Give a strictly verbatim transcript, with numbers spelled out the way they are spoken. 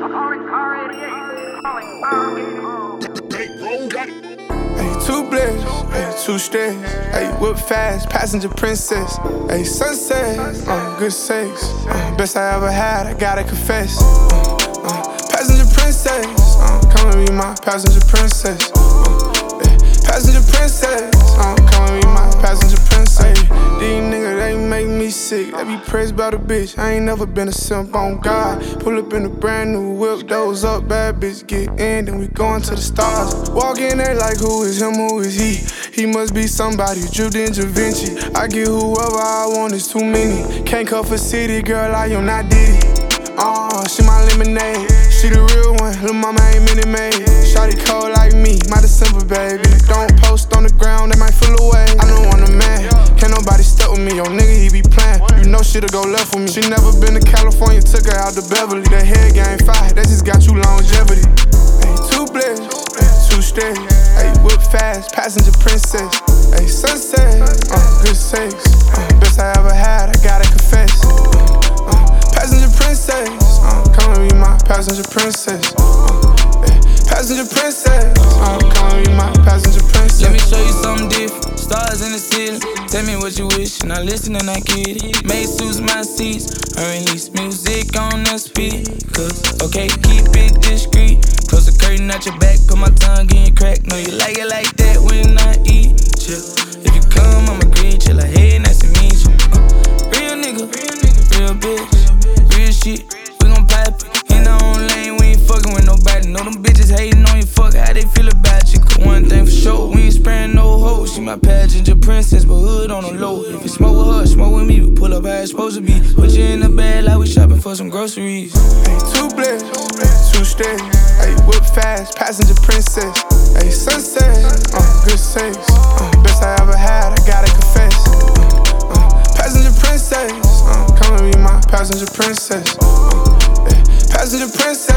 Hey, two bliss, hey, two stairs, hey, whip fast, passenger princess, hey, sunset, uh, good sex, uh, best I ever had, I gotta confess. Uh, uh, passenger princess, uh, come and be my passenger princess. Uh, hey, passenger princess, uh, come and be my passenger princess. Hey, these niggas, they make me sick. They be praised by the bitch. I ain't never been a simp on God. Pull up in a brand new whip, doze up, bad bitch get in, then we going to the stars. Walk in there like who is him, who is he? He must be somebody, dripped in Da Vinci. I get whoever I want, it's too many. Can't cuff a city, girl, I am not Diddy. Uh, she my lemonade, she the real one, lil' mama ain't Minute Maid. Shawty cold like me, my December baby. Don't post on the ground, they might feel away. I don't want a man, can't nobody step with me, yo nigga he be playin'. You know shit'll go left with me. She never been to California, took her out to Beverly. That head game fire, that just got you longevity. Hey, two bliss, hey, two stairs, hey, whip fast, passenger princess, hey, sunset, uh, good sex, uh, best I ever had, I gotta confess. Passenger princess, uh, come and be my passenger princess. Uh, yeah. Passenger princess, uh, come and be my passenger princess. Let me show you something different. Stars in the ceiling. Tell me what you wish, and I listen and I get it. Made suits my seats. I release music on the speakers. Okay, keep it discreet. Close the curtain at your back, cause my tongue getting cracked. Know you like it like that when I eat. Chill. If you come, I'ma greet you like, hey, nice to meet you. Uh, real nigga, real bitch. Shit, we gon' pipe it. In our own lane, we ain't fucking with nobody. Know them bitches hating on you, fuck how they feel about you. Cause one thing for sure, we ain't sparing no hoes. She my passenger princess, but hood on the low. If you smoke with her, smoke with me. We pull up how it's supposed to be. Put you in the bag like we shopping for some groceries. Hey, two bliss, hey, two stairs, hey, whip fast, passenger princess, hey, sunset, uh, good sex, uh, best I ever had, I gotta confess. Uh, uh, passenger princess, uh, come and be my passenger princess. Uh, yeah. Passenger princess.